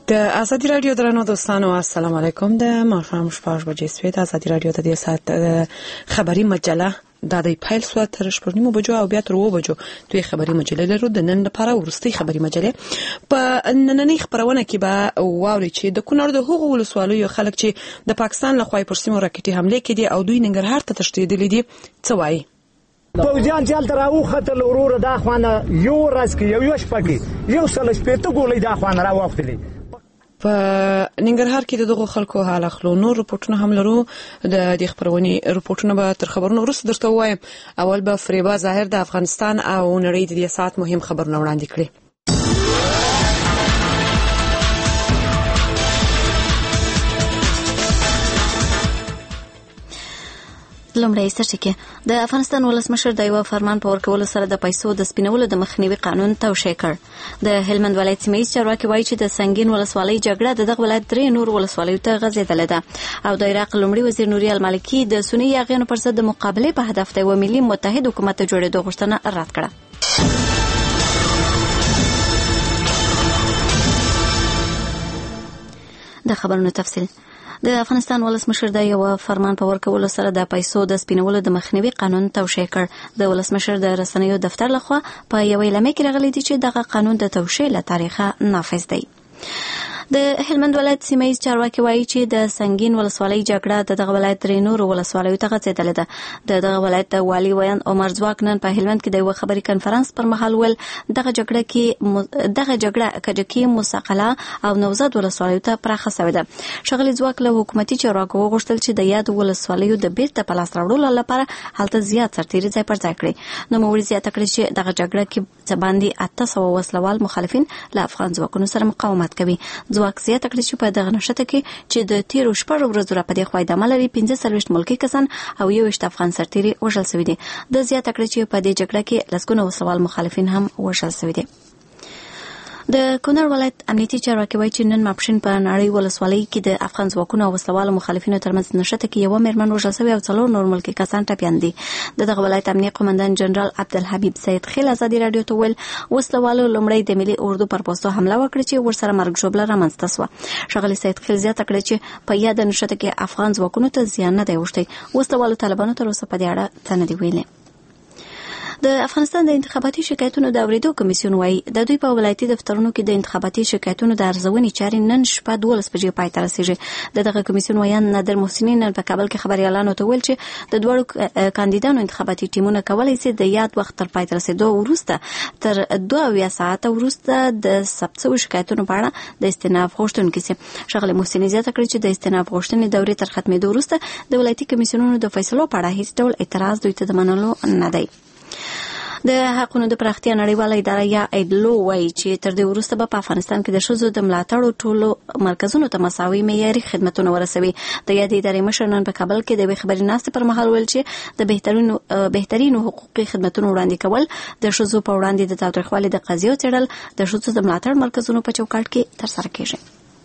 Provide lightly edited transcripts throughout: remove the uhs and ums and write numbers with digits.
د ازادي رادیو درنو دوستانو السلام علیکم. د ماښام 6 بجې سوی د ازادي رادیو د دې ساعت خبری مجله د دې پایل سو تر 8 بجو او بیا تر 2 بجو دوی خبری مجله لرو. د نن لپاره ورستي خبری مجله په نننۍ خبرونه کې به واوري چې د کونړ د حقوق ولسوالیو خلک چې د پاکستان له خوای پر سیمو راکټي حمله کړي او دوی ننګرهار ته تښتېدلي دي څه وایي. پوجان چل تر او خطر ورور دا خوانه یو ورځ کې یو شپه کې یو سل شپته ګولې دا خوانه را وختلې. په ننګرهار کې د دغو خلکو حال اخلو. نور رپورټونه هم لرو. د دې خبرونې رپورټونه به تر خبرونو وروسته درته وایم. اول به فریبا ظاهر د افغانستان او نړۍ د دې ساعت مهم خبرونه وړاندې کړي. لومړی سترګې د افغانستان ولسمشر د یو فرمان په ورکولو سره د پیسو د سپینولو د مخنیوي قانون توشیح کړ. د هلمند ولایت سیمه چارواکي وایي چې د سنگین ولسوالۍ جګړه د دغه ولایت درې نور ولسوالیو ته غځېدلې ده او د عراق لومړي وزیر نوري المالکي د سني یاغیانو پر ضد د مقابله په هدف د یو ملي متحد حکومت جوړېدو غوښتنه رد کړه. د خبرونو تفصیل. د افغانستان ولسمشر د یو فرمان په ورکولو سره د پیسو د سپینولو د مخنیوي قانون توشیح کړ. د ولسمشر د رسنیو دفتر لخوا په یو اعلامیه کې راغلي دي چې دغه قانون د توشیح له تاریخه نافذ دی. د هلمند ولایت سیمه چارواکي وایي چې د سنگین ولسوالۍ جګړه د دغه ولایت درې نور ولسوالیو ته غځېدلې ده. د دغه ولایت د والي ویان عمر ځواک نن په هلمند کې د یو خبري کنفرانس پر مهال ول دغه جګړه کجکي مسقله او نوزاد ولسوالیو ته پراخه شوې ده. شغلي ځواک له حکومتي چارواکو غوښتل چې د یاد ولسوالیو د بیرته په لاس راوړلو لپاره هلته زیات سرتیري ځای پر ځای کړي. نو موري زیاته کړې چې دغه جګړه کې باندې 800 وسلوال مخالفین له افغان ځواکونو سره مقاومت کوي. ځواک زیاته کړې چې په دغه نښته کې چې د تیرو 4 ورځو را پدې خوای د ملري 45 ملکی کسان او 21 افغان سرتیري وژل شوی دي. د زیاته کړې چې په دې جګړه کې لسګونه وسلوال مخالفین هم وژل شوی دي. د کونړ ولایت امنیتي چارواکي وایي چې نن ماپښین په نړۍ ولسوالۍ کې د افغان ځواکونو او وسلوالو مخالفینو ترمنځ نښته کې یو میرمن وژل شوې او 4 نور ملکی کسان ټپیان دي. دغه ولایت امنیه قومندان جنرال عبدالحبیب سید خیل ازادي رادیو ته ویل وسلوالو لومړی د ملي اردو پر پوسټو حمله وکړه چې ورسره مرګ ژوبله رامنځته شوه. شغلي سید خیل زیاته کړه چې په یاد نښته کې افغان ځواکونو ته زیان نه دی اوښتی. وسلوالو طالبانو تر اوسه په دې اړه څه نه دی ویلي. د افغانستان د انتخاباتي شکایتونو د اوریدو کمیسیون وایي د دوی په ولایتي دفترونو کې د انتخاباتي شکایتونو د ارزونې چارې نن شپه 12 بجې پای ته رسیږي. دغه کمیسیون ویان نادر محسنی نن په کابل کې خبريالانو ته ویل چې د دوړو کاندیدانو انتخاباتي ټیمونه کولای شي د یاد وخت تر پای ته رسیدو وروسته تر 2 ساعته وروسته د ثبت شویو شکایتونو په اړه د استئناف غوښتنه کوي. شغله محسنی زیاته کړې چې د استئناف غوښتنې دورې تر ختمېدو وروسته د ولایتي کمیسیونونو د فیصلو په اړه هیڅ ډول اعتراض دوی ته د منلو نه دی. د حقونو د پراختیا نړیواله اداره یا ایډلو وایي چې تر دې وروسته به په افغانستان کې د ښځو د ملاتړ ټولو مرکزونو ته مساوي معیاري خدمتونه ورسوي. د یادې ادارې مشر نن په کابل کې د یوې خبري ناستې پر مهال ویل چې د بهترینو حقوقي خدمتونو وړاندې کول د ښځو په وړاندې د تاوتریخوالي د قضیو څېړل د ښځو د ملاتړ مرکزونو په چوکاټ کې ترسره کیږي.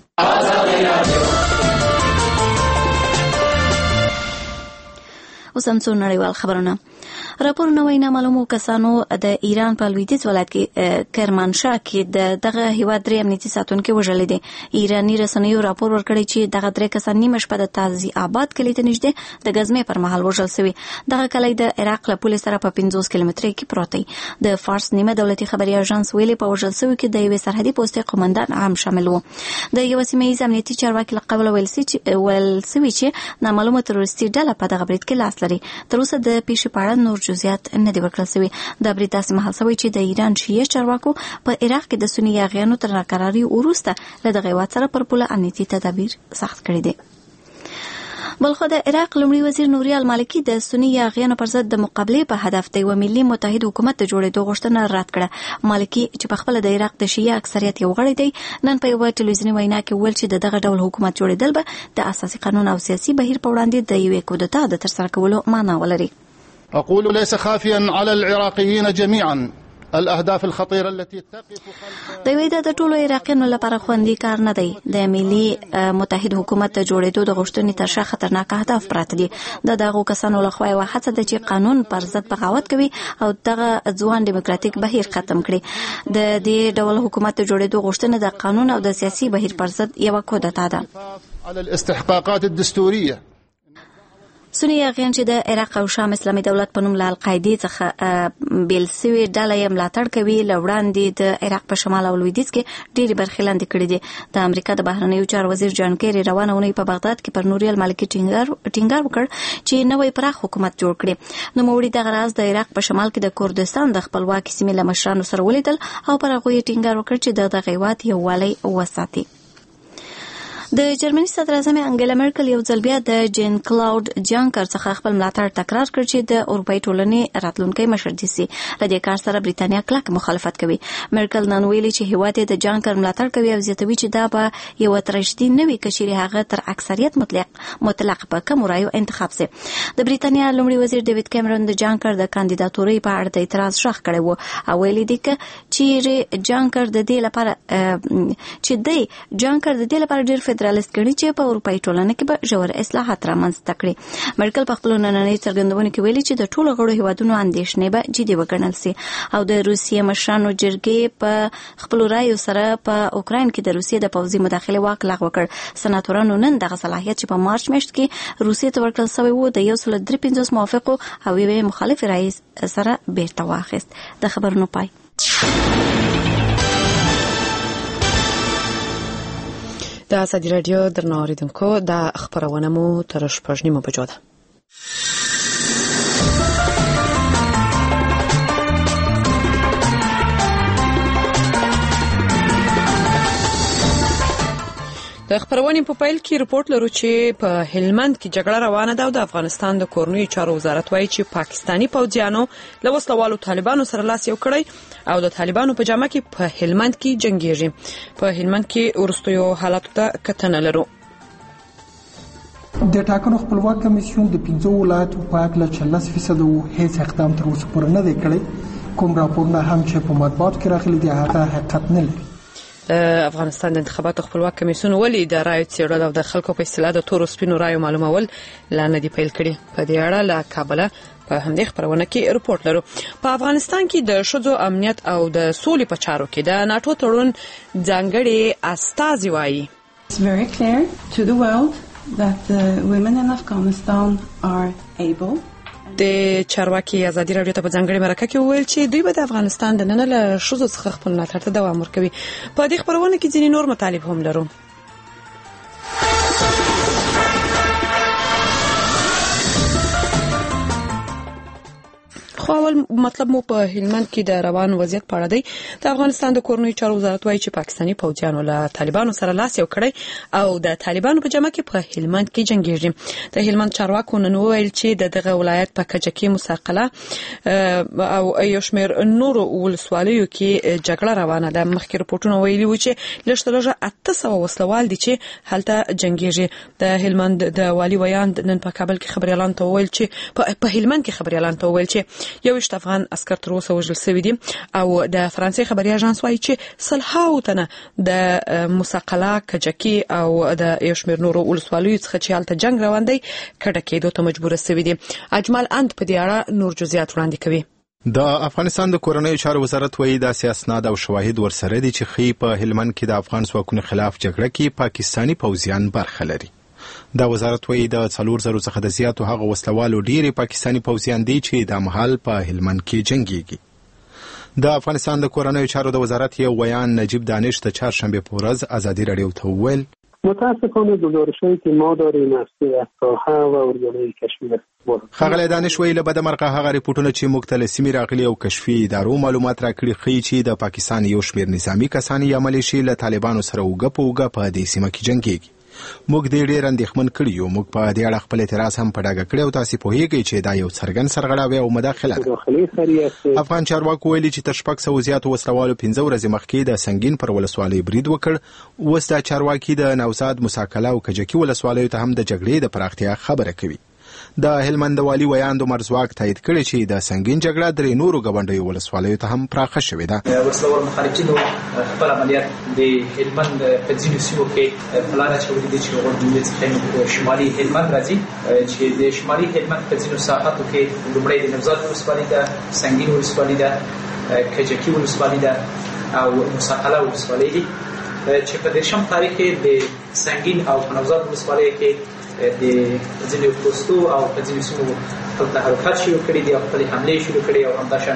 اوس هم څو نړیوال خبرونه. راپورونه وایي نامعلومو کسانو د ایران په لویدیځ ولایت کې کرمانشاه کې دغه هیواد 3 امنیتي ساتونکي وژلي دي. ایراني رسنیو راپور ورکړی چې دغه 3 کسان نیمه شپه د تازي آباد کلی ته نږدې د غزمې پر مهال وژل شوي. دغه کلی د عراق له پولې سره په 50 کیلومترۍ کې پروت دی. د فارس نیمه دولتي خبري اژانس ویلي په وژل شوي کې د یوې سرحدي پوستې قومندان هم شامل وو. د یو سیمه‌ایز امنیتي چارواکي له قبل ویل شوي چې نامعلومه تروریستي ډله په دغه برید کې لاس لري. تر اوسه د پیښې په اړه نور جزئیات نه دی ورکړل شوی. د برید داسې مهال شوی چې د ایران شیعه چارواکو په عراق کې د سني یاغیانو تر ناکراري وروسته له دغه هیواد سره پر پوله امنیتي تدابیر سخت کړي دي. بلخو د عراق لومړي وزیر نوري المالکي د سني یاغیانو پر ضد د مقابله په هدف د یو ملي متحد حکومت جوړېدو غوښتنه رد کړه. مالکي چې په خپل د عراق د شیعه اکثریت یو غړی دی نن په یو ټلویزیوني وینا کې ویل چې دغه ډول حکومت جوړېدل به د اساسي قانون او سیاسي بهیر په وړاندې د یوې کودتا د ترسره کولو معنا ولري. أقول ليس خافيا على العراقيين جميعا الأهداف الخطيرة التي تقف خلف د ویدا د ټولو عراقیانو لپاره خوندي کار نه دی. د ملي متحد حکومت د جوړېدو د غوښتنې تر شا خطرناک اهداف پراته دي. د دغو کسانو لخوا یوه هڅه ده چې قانون پر ضد بغاوت کوي او دغه ځوان دیموکراتیک بهیر ختم کړي. د دې ډول حکومت د جوړېدو غوښتنه د قانون او د سیاسي بهیر پر ضد یوه کودتا ده. على الاستحقاقات الدستورية. سنی یاغیان چې د عراق او شام اسلامي دولت په نوم له القاعدې څخه بیل سوي ډله یې ملاتړ کوي. له وړاندې د عراق په شمال او لویدیځ کې ډېرې برخې لاندې کړي دي. د امریکا د بهرنیو چارو وزیر جان کیری روانه اونۍ په بغداد کې پر نوریال مالکي ټینګار وکړ چې نوی پراخ حکومت جوړ کړي. نوموړي دغه راز د عراق په شمال کې د کردستان د خپلواکۍ سیمې له مشرانو سره ولیدل او پر هغوی ټینګار وکړ چې د دغه هېواد یووالی وساتي. د جرمني صدر اعظم انګیلا مرکل یو ځل بیا د جین کلاود جانکر څخه خپل ملاتړ تکرار کړ چې د اروپאי ټولنې راتلونکي مشر دي سي. له دې کار سره بریتانیا کلک مخالفت کوي. مرکل نن ویلي چې هیواد د جانکر ملاتړ کوي او زیاتوي چې دا به یو ترشدي نوي کشري هغه تر اکثریت مطلق په کوم رایو انتخاب سي. د بریتانیا لومړي وزیر ډیوډ کیمرون د جانکر د کاندیداتورۍ په اړه د اعتراض شخ کړی و او ویلي دي چې جانکر د دې لپاره ډیر فدرالست کړي چې په اروپאי ټولنه کې به ژور اصلاحات رامنځته کړي. مرکل په خپل نننۍ څرګندونو کې ویلي چې د ټولو غړو هیوادونو اندېښنې به جدي وګڼل سي او د روسیې مشرانو جرګې په خپل رایو سره په اوکراین کې د روسیې د پوځي مداخلې واک لغوه کړ. سناتورانو نن دغه صلاحیت چې په مارچ میاشت کې روسیې ته ورکړل شوی و د 153 موافقو او یوې مخالف رئیس سره بیرته واخیست. د خبرونو پای. د ازادي راډیو درنو اوریدونکو د خبرونه مو تر 6:30 بجو ده. د خبرونې په پیل کې رپورت لرو چې په هلمند کې جګړه روانه ده او د افغانستان د کورنیو چارو وزارت وایي چې پاکستانی پوځیانو له وسلوالو طالبانو سره لاس یو کړی او د طالبانو په جامه کې په هلمند کې جنگيږي. په هلمند کې ورستیو حالاتو ته کتنه لرو. د ټاکنو خپلواک کمیسیون د 15 ولایتو په اړه 40% هیڅ اقدام تر اوسه پورې نه دی کړی. کوم راپورونه هم چې په مطبوعاتو کې راغلي دي هغه حقیقت نه لري. افغانستان د انتخاباتو خپلواک کمیسیون ولې د رایو څېړل او د خلکو په اصطلاح د تورو سپینو رایو معلومول لا نه دی پیل کړي. په دې اړه له کابل په همدې خبرونه کې رپورت لرو. په افغانستان کې د ښځو امنیت او د سولې په چارو کې د ناتو تړون ځانګړي استازي وایي. It's very clear to the world that the women in Afghanistan are able. د چارواکي ازادي راډیو ته په ځانګړي مرکه کې وویل چې دوی به د افغانستان د نن له ښځو څخه خپل ملاتړ ته دوام ورکوي. په دې خبرونه کې ځینې نور مطالب هم لرو. خو اول مطلب مو په هلمند کې د روان وضعیت په اړه دی. د افغانستان د کورنیو چارو وزارت وایي چې پاکستانی پوځیانو له طالبانو سره لاس یو کړی او د طالبانو په جامه کې په هلمند کې جنگيږي. د هلمند چارواکو نن وویل چې دغه ولایت په کجکي مساقله او یو شمېر نورو ولسوالیو کې جګړه روانه ده. مخکې رپورټونه ویلي و چې لږ 800 وسلوال دي چې هلته جنگيږي. د هلمند د والي ویان نن په کابل کې خبريالان ته وویل چې په هلمند کې خبريالان ته وویل چې 21 افغان عسكر تر اوسه وژل شوي دي او د فرانسې خبري اژانس وايي چې سلهاو تنه د مساقله کجکی او د یو شمېر نورو ولسوالیو څخه چې هلته جنگ روان دی کډه کېدو ته مجبور شوي دي. اجمل اند په دې اړه نور جزئیات وړاندې کوي. د افغانستان د کورنیو چارو وزارت وایي د اسناد او شواهد ورسره دي چې خې په هلمند کې د افغان ځواکونو خلاف جګړه کې پاکستانی پوځیان برخه لري. دا وزارت وایي د 400 څخه د زیاتو هغه وسلوالو ډېری پاکستانی پوځیان دي چې د مهال په هلمند کې جنگيږي. د افغانستان د کورنیو چارو د وزارت یو ویان نجیب دانش د چهارشنبه په ورځ ازادي راډیو ته وویل متاسفانه گزارش‌هایی که ما داریم از ساحه و اردوگاه کشمیر خغل دانش ویل له بدمرغه هغه ریپورتونه چې مختلفي راغلي او کشفي ادارو معلومات راکړي خي چې د پاکستان یو شمېر نظامی کسان یا ملیشي له طالبانو سره وګه په دې سیمه کې جنگيږي. موږ دې ډېر اندېښمن کړي یو. موږ په دې اړه خپل اعتراض هم په ډاګه کړی او تاسو پوهیږئ چې دا یو څرګند سرغړاوی او مداخله ده. افغان چارواکو ویلي چې تر 600 زیاتو وسلوالو 15 ورځې مخکې د سنگین پر ولسوالۍ برید وکړ. اوس دا چارواکي د نوزاد مساقله او کجکی ولسوالیو ته هم د جګړې د پراختیا خبره کوي. د هلمند والي ویاند عمر ځواک تایید کړی چې د سنگین جګړه درې نورو ګاونډیو ولسوالیو ته هم پراخه شوې ده. وسلوال مخالفینو خپل عملیات د هلمند په ځینو سیمو کې پلان اچولي دي چې ورته څخه شمالي هلمند راځي چې د شمالي هلمند په ځینو ساحاتو کې لومړی د نوزاد ولسوالي ده، سنگین ولسوالي ده، کجکي ولسوالي ده او مساقله ولسوالي دي چې په دېرشم تاریخ کې د سنگین او نوزاد ولسوالۍ کې د ځینو پوستو او په ځینو سیمو خپل تحرکات شروع کړي دي او خپلې حملې شروع کړي او همداشان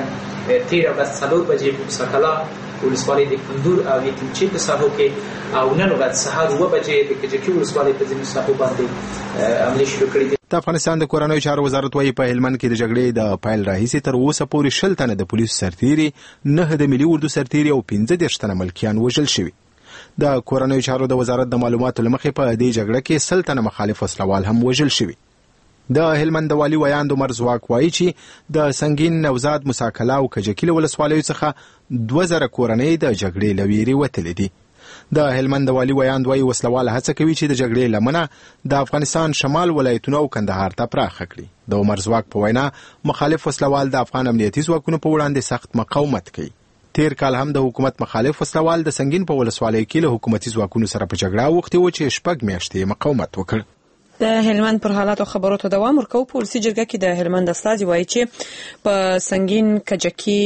13 بجې په مساقله ولسوالۍ د کندور او یتیمچې په ساحو کې او نن ورځ سهار 9 بجې د کجکي ولسوالۍ په ځینو ساحو باندې حملې شروع کړي دي. د افغانستان د کورنیو چارو وزارت وايي په هلمند کې د جګړې د پایل راهیسې تر اوسه پورې 60 تنه د پولیسو سرتیري، 9 د ملي اردو سرتیري او 15 تنه ملکیان وژل شوي. د کورنیو چارو د وزارت د معلوماتو لمخې په دې جګړه کې 100 تنه مخالف وسلوال هم وژل شوي. د هلمند والي ویاند عمر ځواک وایي چې د سنگین، نوزاد، مساقله او کجکي ولسوالیو څخه 2000 کورنۍ د جګړې له ویرې وتلې دي. د هلمند والي ویاند وایي وسلوال هڅه کوي چې د جګړې لمنه د افغانستان شمال ولایتونو او کندهار ته پراخه کړي. د عمر ځواک په وینا مخالف وسلوال د افغان امنیتي ځواکونو په وړاندې سخت مقاومت کوي. تیر کال هم د حکومت مخالف وسلوال د سنگین په ولسوالۍ کې له حکومتي ځواکونو سره په جګړه وختي و چې 6 میاشتې مقاومت وکړ. د هلمند پر حالاتو خبرو ته دوام ورکو. پولیسي جرګه کې د هلمند استازي وایي چې په سنگین، کجکي،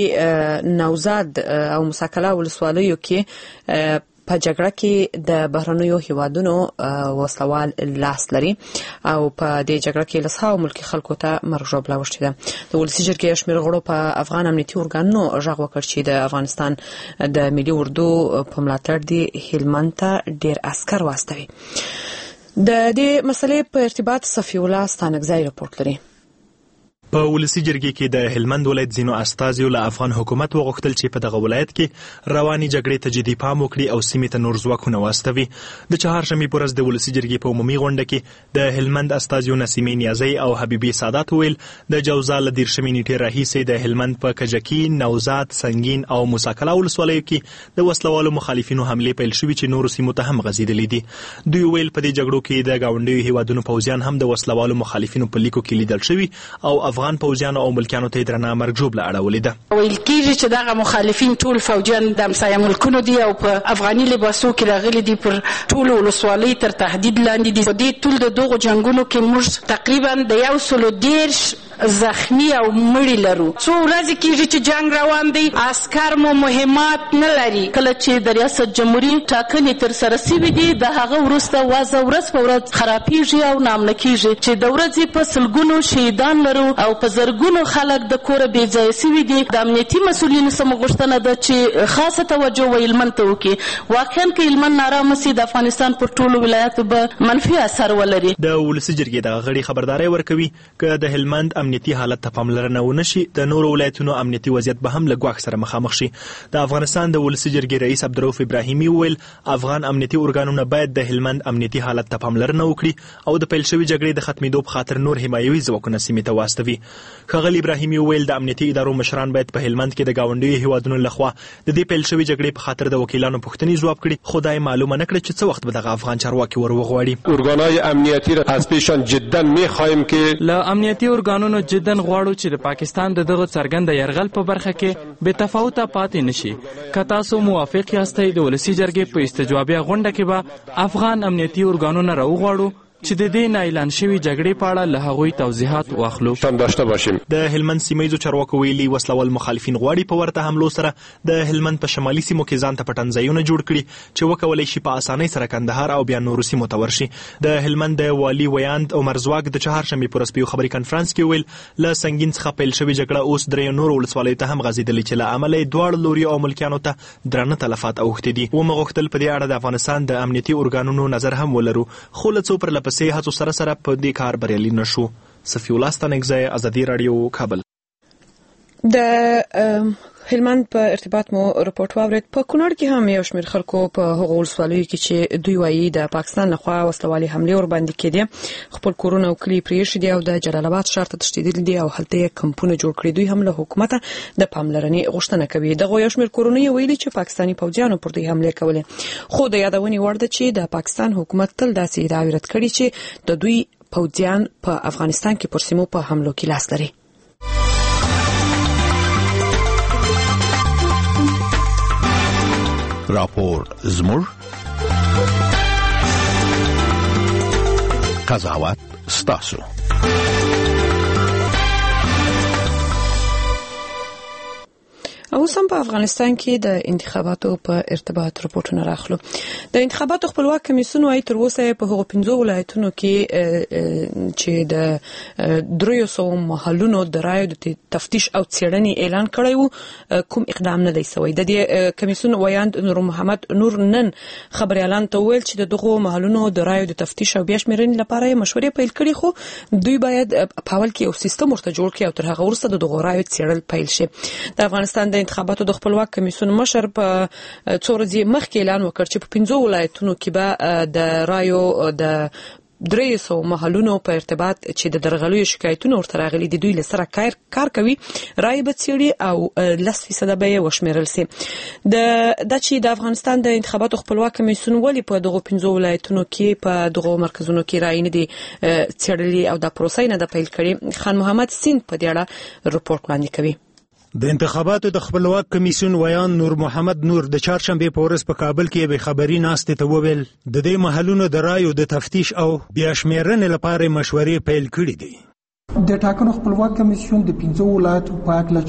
نوزاد او مساقله ولسوالیو کې په جګړه کې د بهرنیو هیوادونو وسلوال لاس لري او په دې جګړه کې لسهاو ملکی خلکو ته مرګ ژوبله وشتې ده. د ولسي جرګې شمېر غړو په افغان امنیتي ارګانونو غږ وکړ چې د افغانستان د ملي اردو په ملاتړ د هلمند ته ډېر عسکر واستوي. د دې مسلې په ارتباط صفي الله ستانکزی رپورټ لري. په ولسي جرګې کې د هلمند ولایت ځینو استازیو له افغان حکومت وغوښتل چې په دغه ولایت کې رواني جګړې ته جدي پام وکړي او سیمې ته نور ځواکونه واستوي. د چهارشنبې په ورځ د ولسي جرګې په عمومي غونډه کې د هلمند استازیو نسیمې نیازی او حبیبي سادات ویل د جوزا له 13 نیټې راهیسې د هلمند په کجکي، نوزاد، سنگین او مساقله ولسوالیو کې د وسلوالو مخالفینو حملې پیل شوي چې نورو سیمو ته هم غځېدلې دي. دوی ویل په دې جګړو کې د ګاونډیو هیوادونو پوځیان هم د وسلوالو مخالفینو په لیکو کې لیدل شوي او افغان پوځیانو او ملکیانو ته درنه مرګ ژوبله اړولې ده. ویل کېږي چې دغه مخالفین ټول فوجیان د همسایه ملکونو دي او په افغاني لباسو کې راغلي دي، پر ټولو ولسوالۍ تر تهدید لاندې دي. په دې ټول د دغو جنګونو کې موږ تقریبا د 110 زخمی او مړي لرو. څو ورځې کېږي چې جنگ روان دی، عسکر مو مهمات نه لري. کله چې د ریاست جمهوریت ټاکنې تر سره سوي دي د هغه وروسته وضع ورځ په ورځ خرابېږي او نامنه کېږي چې د ورځې په سلګونو شهیدان لرو او په زرګونو خلک د کوره بې ځایه سوي دي. د امنیتي مسؤلینو څخه غوښتنه ده چې خاصه توجه هلمند ته وکړي. واقعا که هلمند نارامه سي د افغانستان پر ټولو ولایاتو به منفي اثر ولري. د ولسي جرګې دغه غړي خبرداری ورکوي که د هلمند امنیتي حالت ته پاملرنه ونه شي د نورو ولایتونو امنیتي وضعیت به هم له ګواښ سره مخامخ شي. د افغانستان د ولسي جرګې رئیس عبدالرؤف ابراهیمي وویل افغان امنیتي ارګانونه باید د هلمند امنیتي حالت ته پاملرنه وکړي او د پیل شوي جګړې د ختمېدو په خاطر نور حمایوي ځواکونه سیمې ته واستوي. ښاغلي ابراهیمي وویل د امنیتي ادارو مشران باید په هلمند کې د ګاونډیو هیوادونو لخوا د دې پیل شوي جګړې په خاطر د وکیلانو پوښتنې ځواب کړي، خو دا یې معلومه نه کړه چې څه وخت به دغه افغان چارواکي ور وغواړي. ارګانهای امنیتي را از پیشان جدا می‌خواهیم که له امنیتي ارګانونو جدا غواړو چې د پاکستان د دغه څرګنده یرغل په برخه کې بې تفاوته پاتې نشي. که تاسو موافق یاستئ د ولسي جرګې په استجوابیه غونډه کې به افغان امنیتي ارګانونه راوغواړو چې د دې اعلان شوي جګړې په اړه له هغوی توضیحات واخلو. داشته باشیم. د هلمند سیمایزو چارواکو ویلي وسلوال مخالفین غواړي په ورته حملو سره د هلمند په شمالي سیمو کې ځان ته پټنځایونه جوړ کړي چې وکولای شي په اسانۍ سره کندهار او بیا نورو سیمو ته ورشي. د هلمند د والي ویاند عمر ځواک د چهارشنبې په ورځ په یو خبري کنفرانس کې ویل له سنگین څخه پیل شوې جګړه اوس درې نورو ولسوالیو ته هم غځېدلې چې له امله یې دواړو لوریو او ملکیانو ته درانه تلفات اوښتي دي. ومې غوښتل په دې اړه د افغانستان د امنیتي ارګانونو نظر هم ولرو، خو له څو پرلپسې هڅو سره په دې کار بریالي نشو. صفي الله ستانکزی، ازادي راډیو، کابل. د هلمند په ارتباط مو رپورټ واورید. په کونړ کې هم یو شمېر خلکو په هغو ولسوالیو کې چې دوی وایي د پاکستان لخوا وسلوالي حملې ورباندې کېدې خپل کورونه او کلي پرېښي دي او د جلال آباد ښار ته تښتېدلي دي او هلته یې کمپونه جوړ کړي. دوی هم له حکومته د پاملرنې غوښتنه کوي. دغه یو شمېر کورونه یې ویلي چې پاکستاني پوځیانو پر دوی حملې کولې، خو د یادونې وړ ده چې د پاکستان حکومت تل داسې ادعاوې رد کړي چې د دوی پوځیان په افغانستان کې پر سیمو په حملو کې لاس لري. راپور زموږ قضاوت ستاسو. اوس هم په افغانستان کې د انتخاباتو په ارتباط راپورټونه راخلو. د انتخاباتو خپلواک کمیسیون وايي تر اوسه په هغو 15 ولایتونو کې چې د 300 محلونو د رایو د تفتیش او څېړنې اعلان کړی وو کوم اقدام نه دی شوی. د دې کمیسیون ویاند نور محمد نور نن خبري اعلان ته ویل چې دغه محلونو د رایو د تفتیش او بیا شمیرنې لپاره مشورې پیل کړي، خو دوی باید په اول کې یو سیستم ورته جوړ کړي او تر هغه وروسته د دغه رایو څېړل پیل شي. د افغانستان د انتخاباتو د خپلواک کمیسیون مشر په څو ورځې مخکې اعلان وکړ چې په 15 ولایتونو کې به د رایو د 300 محلونو په ارتباط چې د درغلیو شکایتونه ورته راغلي دي دوی له سره کار کوي، رای به څېړي او 10% به یې وشمیرل سي. د چې د افغانستان د انتخاباتو خپلواک کمیسیون ولې په دغه 15 ولایتونو کې په دغه مرکزونو کې رای نه دي څېړلي او د پروسې نه د پیل کړي، خان محمد سیند په دې اړه رپورټ وړاندې کوي. د انتخاباتو د خپلواک کمیسیون ویان نور محمد نور د چهارشنبه په ورځ په کابل کې به خبري ناستې ته وویل د دې محلونو د رایو د تفتیش او بیا شمیرنې لپاره مشورې پیل کړې دي. د ټاکنو خپلواک کمیسیون د 15 ولایتو په اړه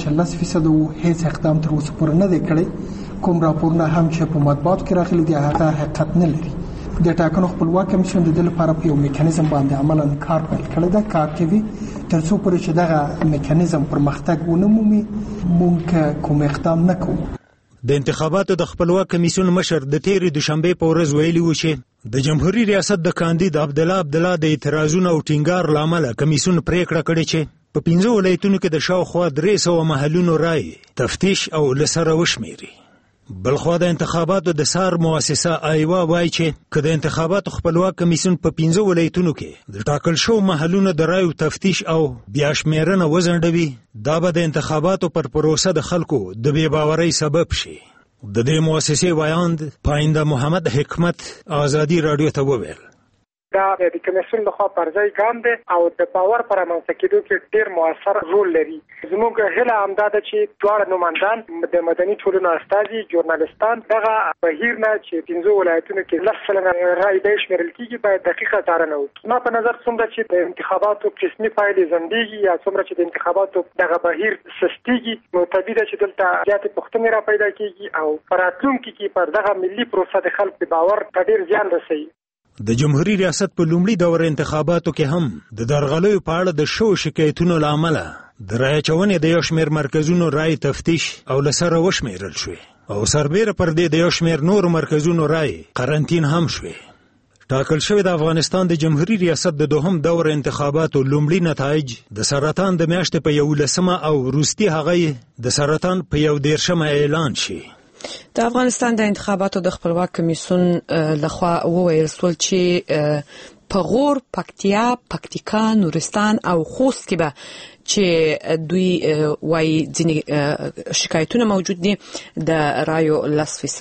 40% هیڅ اقدام تر اوسه پورې نه دی کړی. کوم راپورونه هم چې په مطبوعاتو کې راغلي دي هغه حقیقت نه لري. د ټاکنو خپلواک کمیسیون د دې لپاره په یو میکانیزم باندې عملاً کار پیل کړی دی. کار کوي تر څو پورې چې دغه میکانیزم پرمختګ ونه مومي مونږ کوم اقدام نه کوو. د انتخاباتو د خپلواک کمیسیون مشر د تیرې دوشنبه په ورځ ویلي و چې د جمهوریت ریاست د کاندید عبدالله د اعتراضونو او ټینګار لامل کمیسیون پریکړه کړې چې په 15 ولایتونو کې د شاوخوا 300 محلونو رای تفتیش او لسره وشمیري. بلخوا د انتخاباتو د سار مؤسسه ایوا وایي چې که د انتخاباتو خپلواک کمیسیون په 15 ولایتونو کې د ټاکل شو محلونو د رایو تفتیش او بیا شمیرنه وځنډوي، دا به د انتخاباتو پر پروسه د خلکو د بې باورۍ سبب شي. د دې مؤسسې ویاند پاینده محمد حکمت آزادي رادیو ته وویل دا د کمیسیون لخوا پرځای ګام دی او د باور پر رامنځته کېدو کې ډېر مؤثر رول لري. زموږ هیله همدا ده چې دواړه نوماندان د مدني ټولنو استازي ژورنالستان دغه بهیر نه چې 15 ولایتونو کې 10% رای به شمیرل کېږي باید دقیقه څارنه وکړي. ما په نظر څومره چې د انتخاباتو رسمي پایلې ځنډېږي یا څومره چې د انتخاباتو دغه بهیر سستېږي نو طبیعي ده چې دلته زیاتې پوښتنې را پیدا کېږي او په راتلونکي کې پر دغه ملي پروسه د خلکو د باور ته ډېر زیان رسوي. د جمهوریت ریاست په لومړي دور انتخاباتو کې هم د درغلیو په اړه د شو شکایتونو له امله د رای اچونې د یو شمېر مرکزونو رای تفتیش او لسره وشمیرل شوې او سربیره پر دې د یو شمېر نورو مرکزونو رای قرنطین هم شوې. ټاکل شوی د افغانستان د جمهوریت ریاست د دوهم دور انتخاباتو لومړي نتایج د سرطان د میاشتې په 11 او وروستي هغه د سرطان په 11 اعلان شي. د افغانستان د انتخاباتو د خپلواک کمیسیون لخوا وویل شول چې په غور، پکتیا، پکتیکا، نورستان او خوست کې به چې دوی وايي ځینې شکایتونه موجود دي د رایو 10%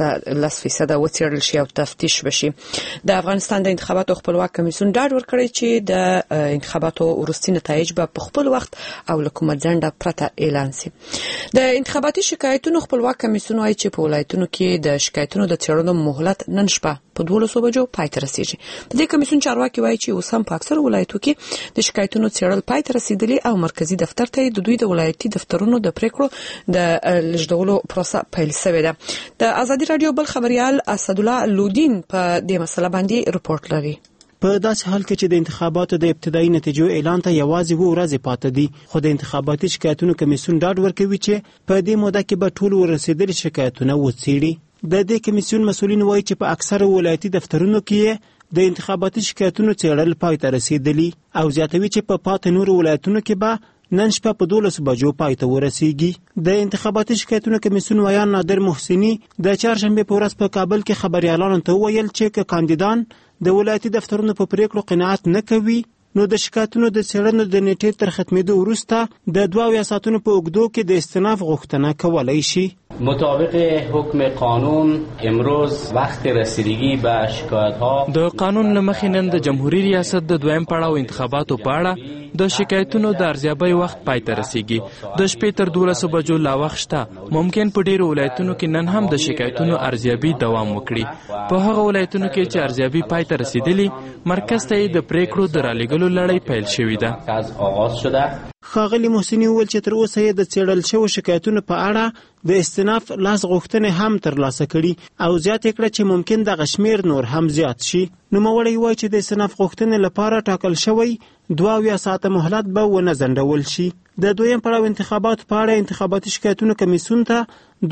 وڅېړل شي او تفتیش وشي. د افغانستان د انتخاباتو خپلواک کمیسیون ډاډ ورکړی چې د انتخاباتو وروستي نتایج به په خپل وخت او له کومه ځنډه پرته اعلان شي. د انتخاباتي شکایتونو خپلواک کمیسیون وايي چې په ولایتونو کې د شکایتونو د څېړلو مهلت نن شپه په 12 بجو پای ته رسیږي. د دې کمیسیون چارواکي وايي چې اوس هم په اکثر ولایتو کې د شکایتونو څېړل پای ته رسیدلي او مرکزی دفتر ته د دوی د ولایتي دفترونو د پریکړو د لږدولو پروسه پیل شوې ده. د ازادي رادیو بل خبريال اسد الله لودین په دې مسله باندې رپورټ لري. په داسې حال کې چې د انتخاباتو د ابتدایي نتیجو اعلان ته یوازې 2 ورځې پاتې دي، خو د انتخاباتي شکایتونو کمیسیون ډاډ ورکوي چې په دې موده کې به ټول ورسېدلي شکایتونه وڅېړي. د دې کمیسیون مسؤلین وایي چې په اکثره ولایتي دفترونو کې د انتخاباتي شکایتونو څېړل پای ته رسیدلي او زیاتوي چې په پاتې نورو ولایتونو کې به نن شپه په 12 بجو پای ته ورسیږي. د انتخاباتي شکایتونو کمیسیون ویان نادر محسنی د چهارشنبه په ورځ په کابل کې خبريالانو ته ویل چې کاندیدان د ولایتي دفترونو په پریکړو قناعت نه کوي نو د شکایتونو د څېړنو د نیټې تر ختمېدو وروسته د 2 ساعتونو په اوږدو کې د استئناف غوښتنه کولای شي. مطابق حکم قانون امروز وقت رسیدگی به شکایت ها د قانون لمخې نن د جمهوریت ریاست د دویم پړاو انتخاباتو په اړه د شکایتونو د ارزیابۍ وخت پای ته رسیږي. د شپې تر 12 بجو لا وخت شته. ممکن په ډیرو ولایتونو کې نن هم د شکایتونو ارزیابي دوام وکړي. په هغه ولایتونو کې چې ارزیابي پای ته رسیدلی مرکز ته د پریکړو د رالېږلو لړۍ پیل شوې ده. ښاغلي محسني وویل چې تر اوسه یې د څېړل شوو شکایتونو په اړه د استئناف لاس غوښتنې هم ترلاسه کړي او زیاته کړه چې ممکن دغه شمېر نور هم زیات شي. نوموړی وایي چې د استئناف غوښتنې لپاره ټاکل شوی 72 ساعته مهلت به ونه ځنډول شي. د دویم پړاو انتخاباتو په اړه انتخاباتي شکایتونو کمیسیون ته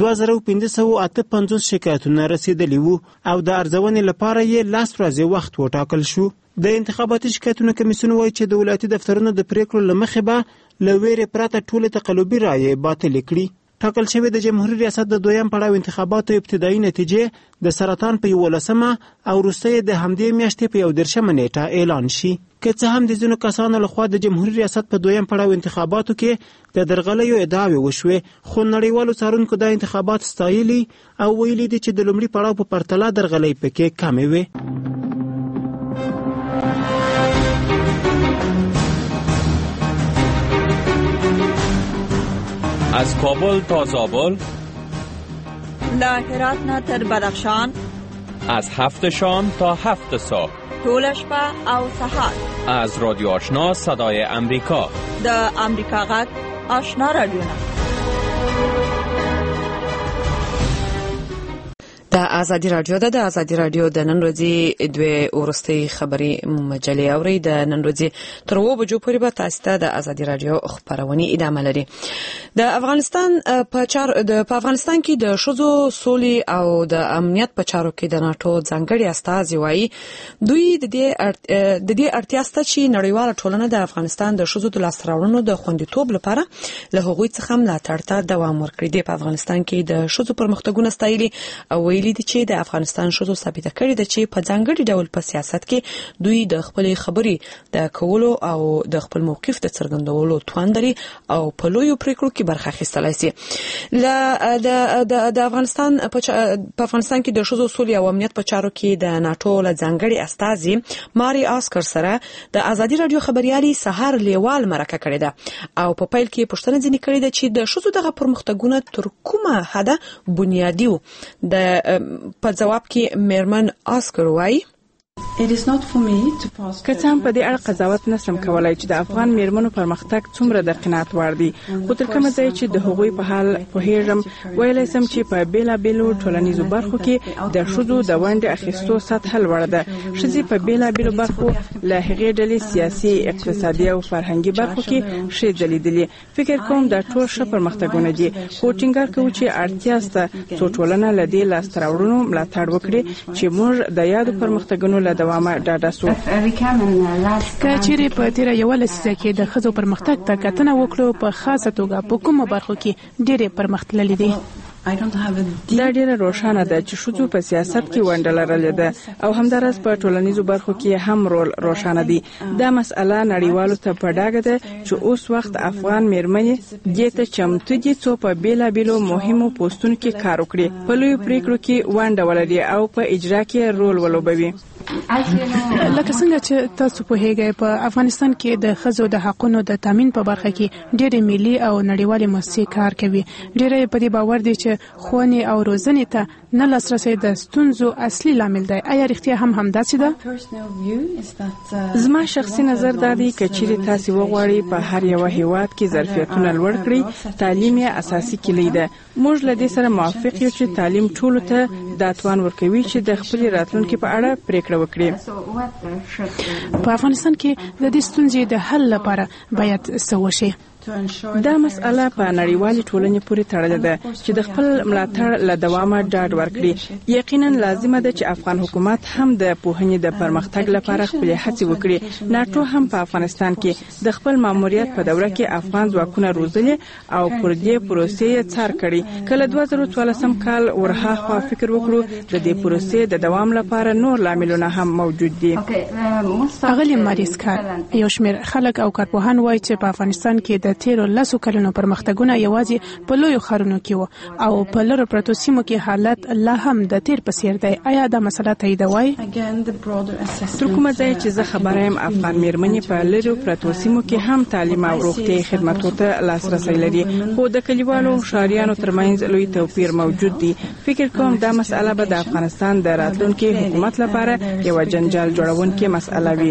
2558 شکایتونه رسیدلي وو او د ارزونې لپاره یې 10 ورځې وخت وټاکل شو. د انتخاباتي شکایتونو کمیسیون وایي چې د ولایتي دفترونو د پریکړو له مخې به له ویرې پرته ټولې تقلبي رایې باطلې کړي. ټاکل شوې د جمهوریت ریاست د دویم پړاو انتخاباتو ابتدایي نتیجې د سرطان په 11مه او وروستۍ د همدې میاشتې په 11مه نیټه اعلان شي. که څه هم د ځینو کسانو لخوا د جمهوریت ریاست په دویم پړاو انتخاباتو کې د درغلیو ادعاوې وشوې، خو نړیوالو څارونکو دا انتخابات ستایلي او ویلي دي چې د لومړي پړاو په پرتله درغلۍ پکې کمې وې. از کابل تا زابل، له هرات نه تر بدخشان، از 7 شام تا 7 صبح، ټول شپه او سهار، از رادیو آشنا صدای امریکا، د امریکا غږ آشنا رادیو. د ازادي رادیو د ازادي رادیو د نن ورځې دوه ورستي خبري مجلې اوري. د نن ورځې تر 2 بجو پورې به تاسو ته د ازادي رادیو خبرونه ادامه لري. د افغانستان په افغانستان کې د شذو سولې او د امنیت په چارو کې د ناتو ځانګړي استازي وایي دوی د دې اړتیا ست چې نړیواله ټولنه د افغانستان د شذو د لاسراوړنو د خوندیتوب لپاره له هغوی څخه ملاتړ ته دوام ورکړي. د افغانستان کې د شذو پرمختګونه ستایلي او ویلي دي چې د افغانستان شذو ثابته کړي ده چې په ځانګړي ډول په سیاست کې دوی د خپل خبرې د کولو او د خپل موقف د څرګندولو توان لري او په لویو پریکړو کې برخه اخیستلای شي. د افغانستان کې د شذو سولې او امنیت په چارو کې د ناتو له ځانګړي استازي ماري آسکر سره د ازادي رادیو خبريالي سهار لیوال مرکه کړې ده او په پیل کې پوښتنه ځنې کړې ده چې د شذو دغه پرمختګونه تر کومه حده بنیادي وو. د په جواب کې میرمن آسکر وایي که څه هم په دې اړه قضاوت نشم کولای چې د افغان میرمنو پرمختګ څومره د قناعت وړ دی، خو تر کومه ځای چې د هغوی په حال پوهیږم ویلای سم چې په بیلابیلو ټولنیزو برخو کې د ښځو د ونډې اخیستو سطح لوړه ده. ښځې په بیلابیلو برخو له هغې ډلې سیاسي، اقتصادي او فرهنګي برخو کې ښې ځلیدلې. فکر کوم دا ټول ښه پرمختګونه دي، خو ټینګار کوو چې اړتیا شته څو ټولنه له دې لاسته راوړنو ملاتړ وکړي چې موږ د یادو پرمختګونو له دوامه ډاډه سو. که چیرې په تیره یوه لسیزه کې د ښځو پرمختګ ته کتنه وکړو په خاصه توګه په کومو برخو کې ډېرې پرمختللې دي؟ دا ډیره روښانه ده چې ښځو په سیاست کې ونډه لرلې ده او همدارس په ټولنیزو برخو کې هم رول روښانه دي. دا مسأله نړیوالو ته په ډاګه ده چې اوس وخت افغان میرمنې دې ته چمتو دي څو په بیلابیلو مهمو پوسټونو کې کار وکړي، په لویو پریکړو کې ونډه ولري او په اجرا کې رول ولوبوي. لکه څنګه چې تاسو پوهیږئ په افغانستان کې د ښځو د حقونو د تامین په برخه کې ډېرې ملي او نړیوالې مؤسسې کار کوي. ډېری په دې باور دي چې ښوونې او روزنې ته نه لاسرسی د ستونزو اصلي لامل دی. آیا رښتیا هم همداسې ده؟ زما شخصي نظر دا دی که چیرې تاسو وغواړئ په هر یو هیواد کې ظرفیتونه لوړ کړئ، تعلیم یې اساسي کلی ده. موږ له دې سره موافق یو چې تعلیم ټولو ته دا توان ورکوي چې د خپل راتلونکي په اړه پریکړه وکړي. په افغانستان کې د دې ستونزې د حل لپاره باید څه وشي؟ دا مسأله په نړیوالې ټولنې پورې تړلې ده چې د خپل ملاتړ له دوامه ډاډ ورکړي. یقینا لازمه ده چې افغان حکومت هم د پوهنې د پرمختګ لپاره خپل هڅې وکړي. ناتو هم په افغانستان کې د خپل ماموریت په دوره کې افغان ځواکونه روزلي او پر دې پروسې څار کړي. کله 2014 کال ورهاخوا فکر وکړو د دې پروسې د دوام لپاره نور لاملونه هم موجود دي. اغلی ماریسکار یو شمېر خلک او کارپوهان وایي چې په افغانستان کې د د تیرو 10 کلونو پرمختګونه یوازې په لویو ښارونو کې وو او په لرو پرتو سیمو کې حالت لا هم د تیر په څیر دی. آیا دا مسله تاییدوي؟ تر کومه ځای چې زه خبره یم افغان میرمنې په لرو پرتو سیمو کې هم تعلیم او روغتیايي خدماتو ته لاسرسی لري، خو د کلیوالو ښاریانو ترمنځ لوی توپیر موجود دی. فکر کوم دا مسله به د افغانستان د راتلونکي حکومت لپاره یو جنجال جوړونکې مسله وي.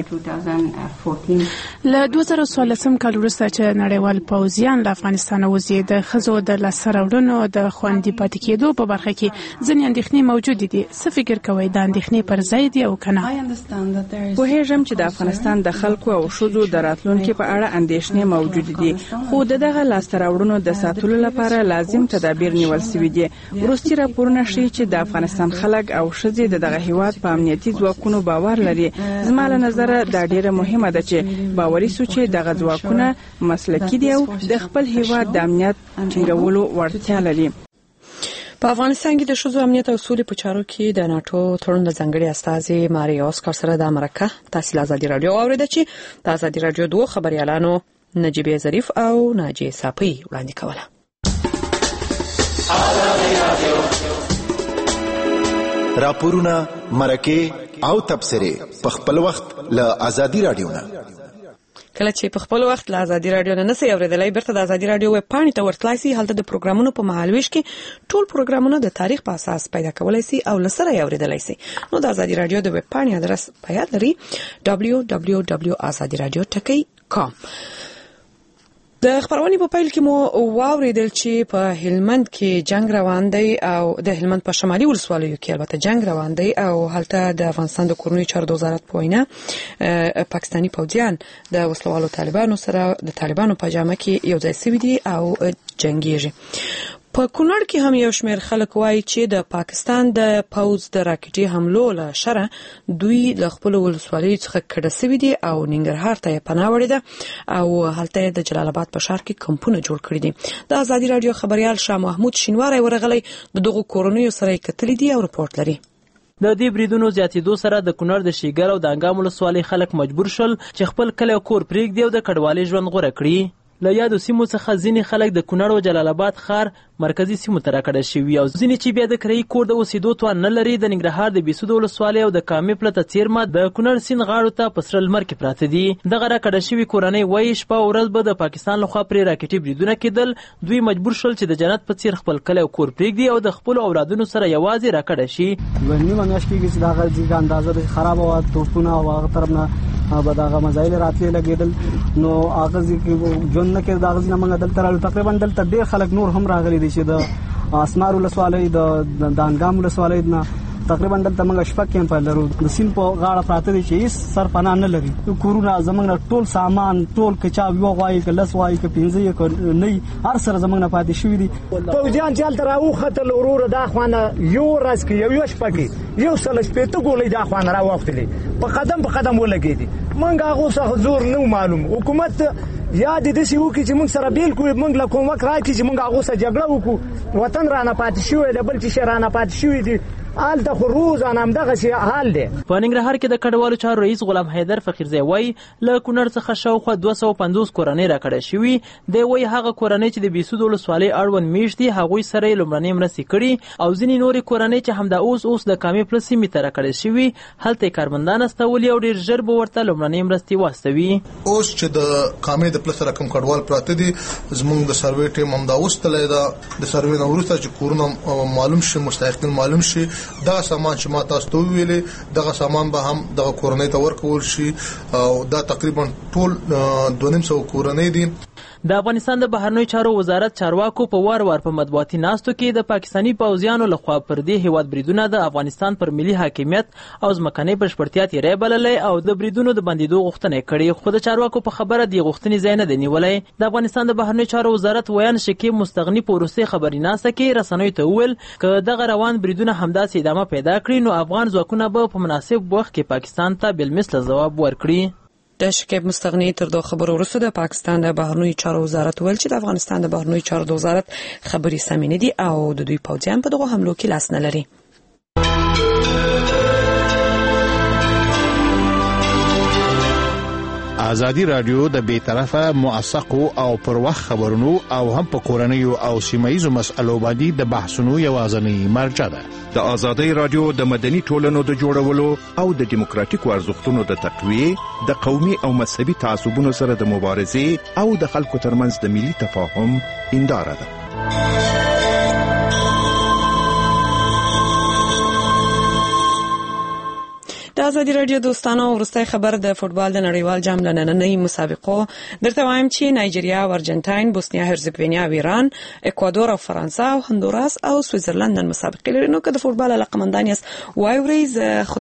له 2014 کال وروسته چې نړیوال پوځیان له افغانستان وځي، د ښځو د لاسته راوړنو د خوندي پاتې کېدو په برخه کې ځینې اندېښنې موجودې دي. څه فکر کوئ دا اندېښنې پر ځای دي او که نه؟ پوهېږم چې د افغانستان د خلکو او ښځو د راتلونکي په اړه اندېښنې موجودې دي، خو دغه لاسته راوړنو د ساتلو لپاره لازم تدابیر نیول شوي دي. وروستي راپورونه ښیي چې د افغانستان خلک او ښځې دغه هیواد په امنیتي ځواکونو باور لري. زما له نظره دا ډیره مهمه ده چې باوري سو چې دغه ځواکونه مسلکي دي او د خپل هیواد د امنیت ټینګولو وړتیا لري. په افغانستان کې د ښځو امنیت او سولې په چارو کې د ناتو تړون د ځانګړي استازي ماریا اوسکار سره د مرکه تحصیل ازادي رادیو اوریده چې د ازادي رادیو دوه خبريالانو نجیبه ظریف او ناجیه صافی وړاندې کوله. راپورونه، مرکه او تبصره په خپل وخت له ازادي رادیو نه. کله چې په خپل وخت له ازادي رادیو نه نسي اوریدلای، بیرته د ازادي رادیو ویب پاڼې ته ورتلای شي. هلته د پروګرامونو په مهالويش کې ټول پروګرامونه د تاریخ په اساس پیدا کولای شي او لسره یې اوریدلای شي. نو د ازادي رادیو د ویب پاڼې ادرس په یاد لري www.azadiradio.com. د خبرونې په پیل کې مو واوریدل چې په هلمند کې جنگ روان دی او د هلمند په شمالي ولسوالیو کې البته جنگ روان دی او هلته د افغانستان د کورنیو چارو وزارت په وینا پاکستاني پوځیان د وسلوالو طالبانو سره د طالبانو په جامه کې یو ځای شوي دي او جنگيږي. په کونړ کې هم یو شمېر خلک وایي چې د پاکستان د پوځ د راکټي حملو له شره دوی له خپل ولسوالیو څخه کډه شوي دي او ننګرهار ته پناه وړې ده او هلته د جلال آباد په ښار کې کمپونه جوړ کړي دي. د ازادي رادیو خبريال شاه محمود شینواری ورغلی د دغو کورنیو سره کتلې دي او رپورټ لري. د دې بریدونو زیاتېدو سره د کونړ د شیګر او د انګام ولسوالۍ خلک مجبور شول چې خپل کلی او کور پرېږدي او د کډوالۍ ژوند غوره کړي. له یادو سیمو څخه ځینې خلک د کونړ او جلال آباد ښار مرکزی سیمو ته راکړه شوي او ځینې چې بیا د کرایي کور د اوسېدو توان نه لري د ننګرهار د بېسود ولسوالۍ او د کامې پلته څیرمه د کونړ سیند غاړو ته په سره لمر کې پراته دي. دغه راکړه شوي کورنۍ وایي شپه او ورځ به د پاکستان لخوا پرې راکټي بریدونه کېدل. دوی مجبور شول چې د جنت په څیر خپل کلی او کور پرېږدي او د خپلو اولادونو سره یوازې راکړه شي. یوه نیمه میاشت کېږي چې دغه ځیګه اندازه د خرابه وه، توپونه او هغه طرف نه به دغه مزایل راتلې لګېدل. نو هغه ځای کې ژوند نه کېده. هغه ځای نه موږ دلته رالو. تقریبا دلته ډېر خلک نور هم راغلي دي چې د اسمار ولسوالۍ د انګام ولسوالۍ نه تقریبا دلته موږ شپږ کیمپ لرو. د سیند په غاړه پراته دي چې هیڅ سرپناه نه لري. کورونه زموږ ټول سامان ټول کچا یو غوايي که لس غوايي که 15 نه هر سره زموږ نه پاتې شوي دي. پوځیان چې هلته راوختل ورور دا خوانه یو ورځ کې یو شپه کې 160 ګولۍ دا خوانه راوختلې په قدم ولګېدي. موږ هغه څه زور نه معلوم. حکومت یا د دې سیو کې چې موږ سره بیل کوی موږ له کومک راکې چې موږ هغه سره جګړه وکړو. وطن رانه پاتې شوی دی، بل چې رانه پاتې شوی دی. آلته خو روزانه همدغه شی حال دی. په ننګرهار کې د کډوالو چارو رئیس غلام حیدر فقیرزی وایي له کونړ څخه شاوخوا 250 کورنۍ راکړه شوي. دی وایي هغه کورنۍ چې د بېسود ولسوالۍ اړوند میشت دي هغوی سره یې لومړنۍ مرستې کړي او ځینې نورې کورنۍ چې همدا اوس د کامې پلس سیمې ته راکړه شوي هلته یې کارمندان استولي او ډېر ژر به ورته لومړنۍ مرستې واستوي. اوس چې د کامې د پلس رقم کډوال پراته دي زموږ د سروې ټیم همدا اوس تللی ده. د سروې نه وروسته چې کورونه معلوم شي، مستحقین معلوم شي، دا سامان چې ما تاسو ته ویلې دغه سامان به هم دغه کورنۍ ته ورکول شي او دا تقریبا ټول 250 کورنۍ دي. د افغانستان د بهرنیو چارو وزارت چارواکو په وار په مطبوعاتي ناستو کې د پاکستاني پوځیانو لخوا پر دې هیواد بریدونه د افغانستان پر ملي حاکمیت او ځمکنۍ بشپړتیا تیری بللی او د بریدونو د بندېدو غوښتنه کړې. خو د چارواکو په خبره دې غوښتنې ځای نه دی نیولی. د افغانستان د بهرنیو چارو وزارت ویان شکیب مستغني په وروستۍ خبري ناسته کې رسنیو ته وویل که دغه روان بریدونه همداسې ادامه پیدا کړي نو افغان ځواکونه به په مناسب وخت کې پاکستان ته بالمثله ځواب ورکړي. د شکیب مستغني تر دغه خبرو وروسته د پاکستان د بهرنیو چارو وزارت ویل چې د افغانستان د بهرنیو چارو وزارت خبري سمې نه دي او د دوی پوځیان په دغه حملو کې لاس نه لري. ازادي رادیو د بیطرفه موثقو او پر وخت خبرونو او هم په کورنیو او سیمایي مسألو باندې د بحثونو یوازنی مرجع ده. د ازادي رادیو د مدني ټولنو د جوړولو او د دیموکراتیکو ارزښتونو د تقویه، د قومي او مذهبي تعصبونو سره د مبارزې او د خلکو ترمنځ د ملي تفاهم هنداره ده. د ازادي رادیو دوستانو ورسته خبر د فوتبال د نړیوال جام لنننۍ مسابقو درته وایم چې نایجیریا او ارجنټاین، بوسنیا هرزګوینیا او ایران، اکوادور او فرانسه او هندوراس او سویټزرلند نن مسابقې لري. نو که د فوتبال علاقمندان یاست وایورئ، زه خو